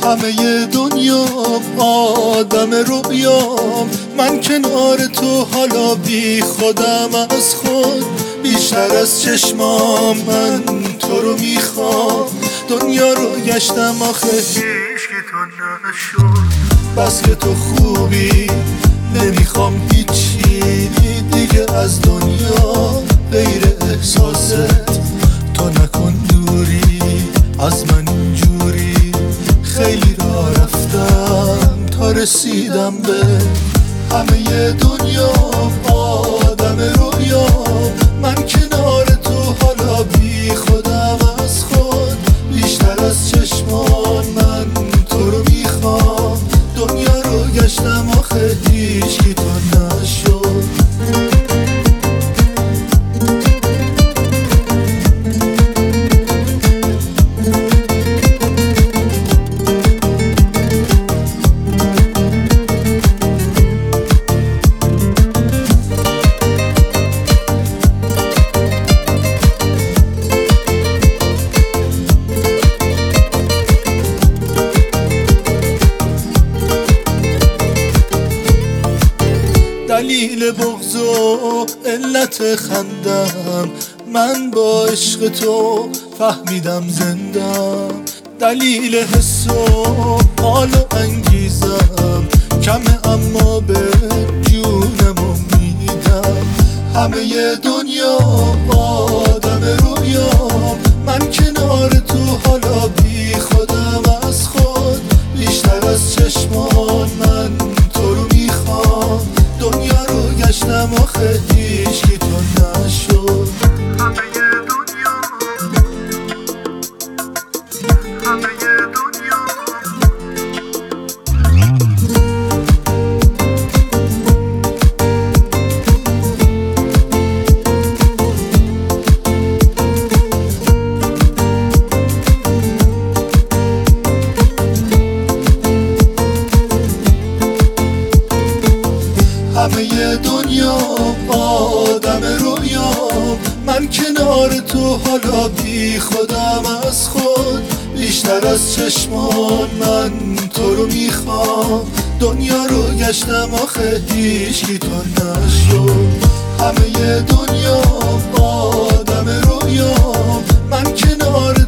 همه دنیا آدم رویام، من کنار تو حالا بی خودم از خود، بیشتر از چشمام من تو رو میخوام. دنیا رو گشتم آخه هیچکی تو نشد، بس که تو خوبی نمیخوام هیچی دیگه از دنیا غیر احساست. تو نکن دوری از من اینجوری، خیلی راه رفتم تا رسیدم به همه دنیا آدم رویام، من کنار تو حالا بی خودم از خود، بیشتر از چشمان من تو رو میخوام. دنیا رو گشتم آخه هیچکی تو نشد. دلیل بغض و علت خندم، من با عشق تو فهمیدم زندم. دلیل حس و حال و انگیزم کمه اما به جونمو میدم. همه دنیا آدم رویام، من کنار تو حالا بی خودم از خود، بیشتر از چشمان من تو رو میخوام. دنیا رو گشتم آخه هیچکی تو نشد. همه دنیا همه دنیا آدم رویام، من کنار تو حالا بی خودم از خود، بیشتر از چشمان من تو رو میخوام. دنیا رو گشتم آخه هیچکی تو نشد. همه دنیا آدم رویام، من کنار